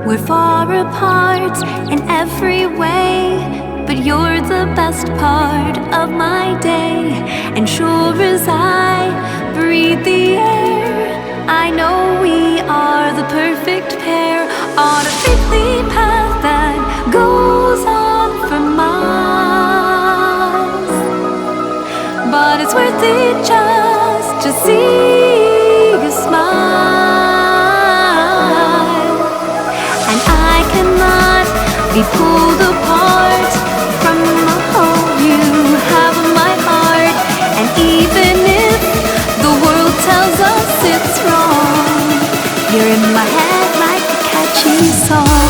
We're far apart in every way, but you're the best part of my day. And sure as I breathe the air, I know we are the perfect pair on a prickly path that goes on for miles. But it's worth it just to see you smile. And I cannot be pulled apart from the hole you have in my heart. And even if the world tells us it's wrong, you're in my head like a catchy song.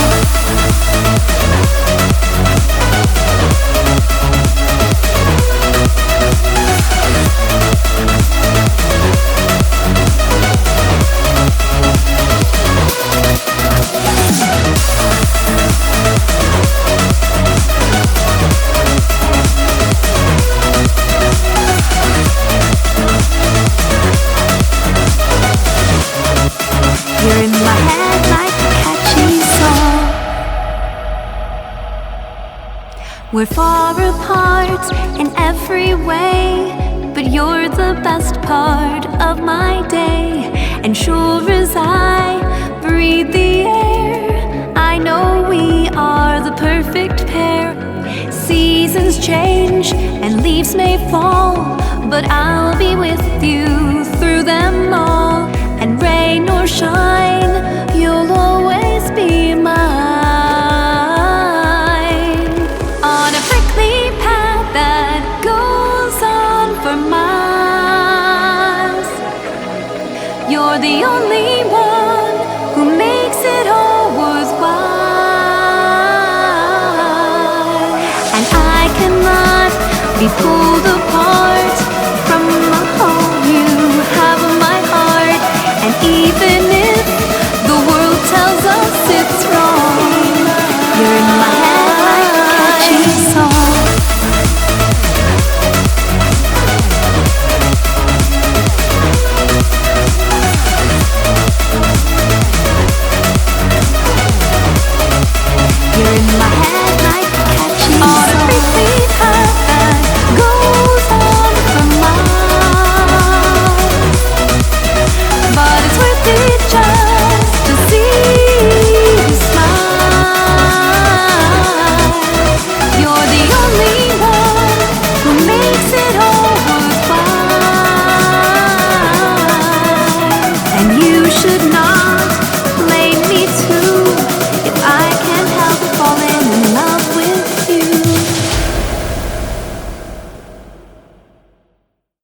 You're in my head like a catchy song. We're far apart in every way, but you're the best part of my day. And sure as I breathe the air, I know we are the perfect pair. Seasons change and leaves may fall, but I'll be with you through them all. And rain or shine, you'll always be mine. On a prickly path that goes on for miles, you're the only one who makes it all worthwhile. And I cannot be pulled apart